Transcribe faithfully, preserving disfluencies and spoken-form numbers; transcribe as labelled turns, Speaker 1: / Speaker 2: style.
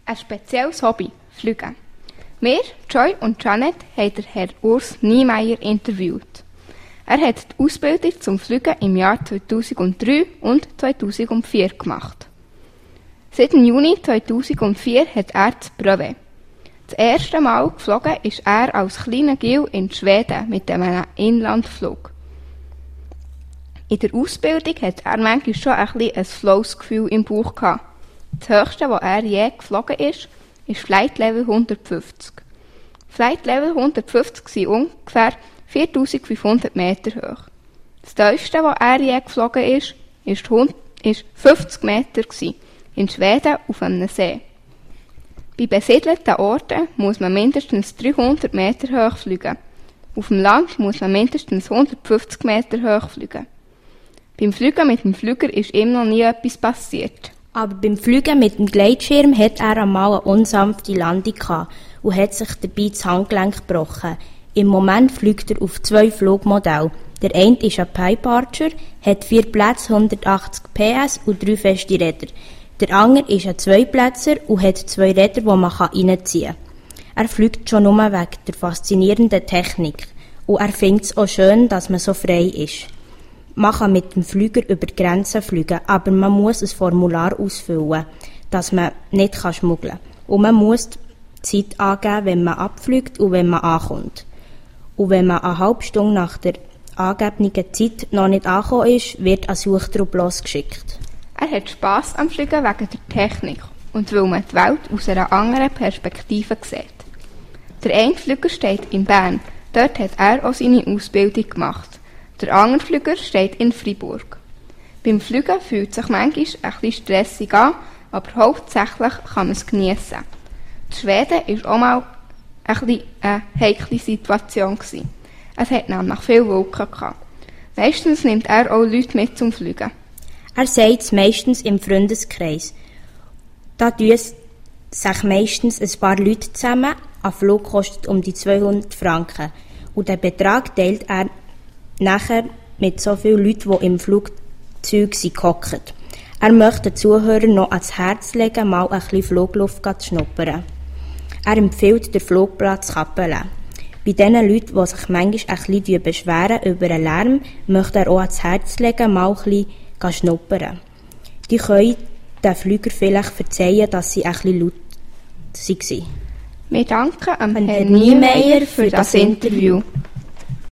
Speaker 1: Ein spezielles Hobby, Fliegen. Wir, Joy und Janet, haben den Herrn Urs Niemeyer interviewt. Er hat die Ausbildung zum Fliegen im Jahr zweitausenddrei und zweitausendvier gemacht. Seit dem Juni zweitausendvier hat er das Brevet. Das erste Mal geflogen ist er als kleiner Gil in Schweden mit einem Inlandflug. In der Ausbildung hat er manchmal schon ein bisschen ein Flows-Gefühl im Bauch gehabt. Das höchste, das er je geflogen ist, ist Flight Level hundertfünfzig. Flight Level hundertfünfzig sind ungefähr viertausendfünfhundert Meter hoch. Das tiefste, das er je geflogen ist, ist, ist fünfzig Meter gewesen, in Schweden auf einem See. Bei besiedelten Orten muss man mindestens dreihundert Meter hoch fliegen. Auf dem Land muss man mindestens hundertfünfzig Meter hoch fliegen. Beim Fliegen mit dem Flüger ist ihm noch nie etwas passiert.
Speaker 2: Aber beim Fliegen mit dem Gleitschirm hat er einmal eine unsanfte Landung gehabt und hat sich dabei das Handgelenk gebrochen. Im Moment fliegt er auf zwei Flugmodellen. Der eine ist ein Pipe Archer, hat vier Plätze, hundertachtzig P S und drei feste Räder. Der andere ist ein Zweiplätzer und hat zwei Räder, die man reinziehen kann. Er fliegt schon nur wegen der faszinierenden Technik. Und er findet es auch schön, dass man so frei ist. Man kann mit dem Flüger über die Grenzen fliegen, aber man muss ein Formular ausfüllen, das man nicht schmuggeln kann. Und man muss die Zeit angeben, wenn man abfliegt und wenn man ankommt. Und wenn man eine halbe Stunde nach der angegebenen Zeit noch nicht angekommen ist, wird ein Suchtrupp losgeschickt.
Speaker 1: Er hat Spass am Fliegen wegen der Technik und weil man die Welt aus einer anderen Perspektive sieht. Der eine Flüger steht in Bern, dort hat er auch seine Ausbildung gemacht. Der andere Flüger steht in Freiburg. Beim Fliegen fühlt es sich manchmal ein bisschen stressig an, aber hauptsächlich kann man es geniessen. In Schweden war auch mal ein bisschen eine heikle Situation. Es hat nämlich viele Wolken gehabt. Meistens nimmt er auch Leute mit zum Fliegen.
Speaker 2: Er sagt es meistens im Freundeskreis. Da tun sich meistens ein paar Leute zusammen. Ein Flug kostet um die zweihundert Franken. Und den Betrag teilt er nachher mit so vielen Leuten, die im Flugzeug sind, gehockt. Er möchte den Zuhörern noch ans Herz legen, mal ein bisschen Flugluft zu schnuppern. Er empfiehlt den Flugplatz Kappelen. Bei den Leuten, die sich manchmal ein bisschen beschweren über den Lärm, möchte er auch ans Herz legen, mal ein bisschen schnuppern. Die können den Flüger vielleicht verzeihen, dass sie ein bisschen laut waren.
Speaker 1: Wir danken Herrn Niemeyer für das Interview.